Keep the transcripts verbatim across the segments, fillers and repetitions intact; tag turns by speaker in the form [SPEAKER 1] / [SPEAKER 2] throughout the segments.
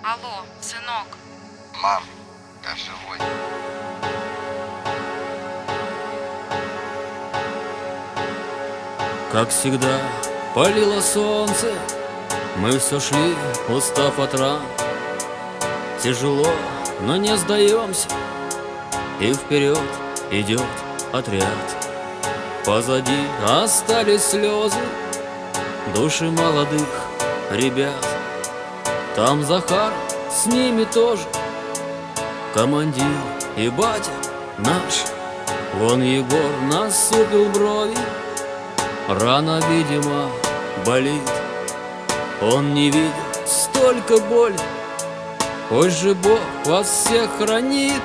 [SPEAKER 1] Алло, сынок.
[SPEAKER 2] Мам, я живой.
[SPEAKER 3] Как всегда, палило солнце, мы все шли, устав от ран. Тяжело, но не сдаемся, и вперед идет отряд. Позади остались слезы души молодых ребят. Там Захар, с ними тоже командир и батя наш. Вон Егор насупил брови, рана, видимо, болит. Он не видит столько боли, пусть же Бог вас всех хранит.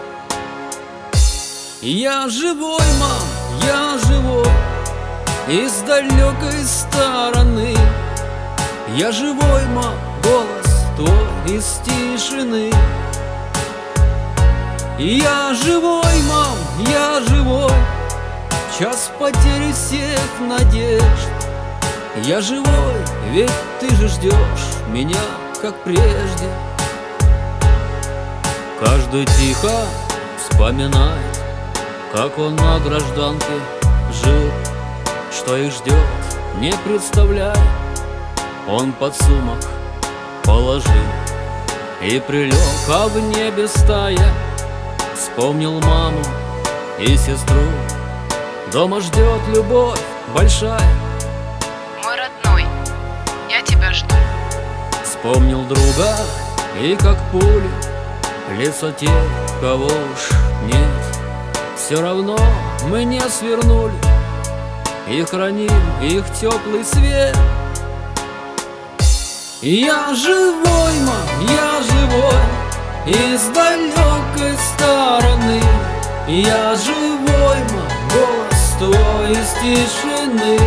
[SPEAKER 3] Я живой, мам, я живой, из далекой стороны. Я живой, мам, голос твой из тишины. Я живой, мам, я живой, час потери всех надежд. Я живой, ведь ты же ждешь меня, как прежде. Каждый тихо вспоминает, как он на гражданке жил. Что их ждет, не представляя, он под сумок положил и прилег, а в небе стая. Вспомнил маму и сестру, дома ждет любовь большая.
[SPEAKER 1] Мой родной, я тебя жду.
[SPEAKER 3] Вспомнил друга и как пули лица тех, кого уж нет. Все равно мы не свернули и храним их теплый свет. Я живой, мам, я живой, из далекой стороны. Я живой, мам, голос твой из тишины.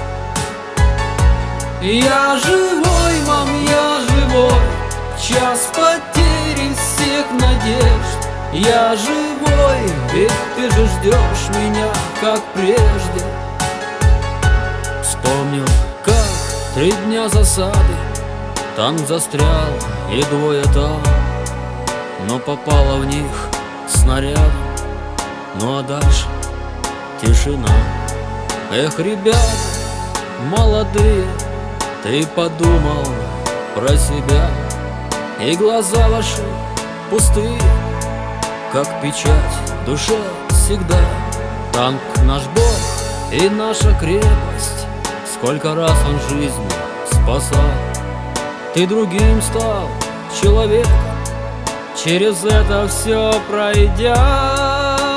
[SPEAKER 3] Я живой, мам, я живой, час потери всех надежд. Я живой, ведь ты же ждешь меня, как прежде. Вспомнил, как три дня засады, танк застрял и двое там, но попало в них снарядом. Ну а дальше тишина. Эх, ребята молодые, ты подумал про себя, и глаза ваши пустые, как печать душе всегда. Танк наш Бог и наша крепость, сколько раз он жизнь спасал. Ты другим стал человеком, через это все пройдя.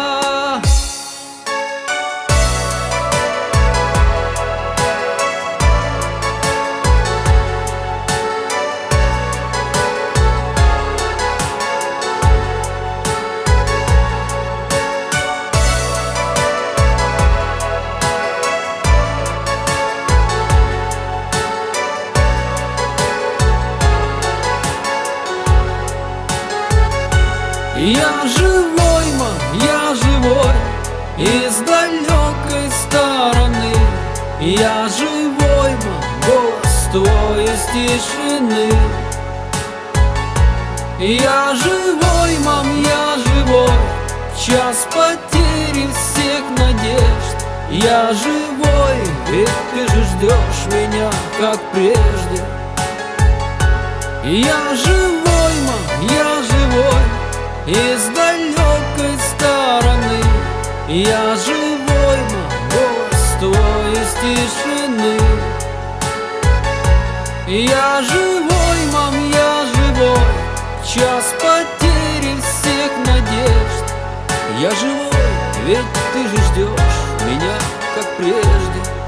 [SPEAKER 3] Я живой, мам, я живой, из далекой стороны. Я живой, мам, голос твой из тишины. Я живой, мам, я живой, час потери всех надежд. Я живой, ведь ты же ждешь меня, как прежде. Я живой, мам, я живой, из далекой стороны. Я живой, мам, голос твой из тишины. Я живой, мам, я живой, час потери всех надежд. Я живой, ведь ты же ждешь меня, как прежде.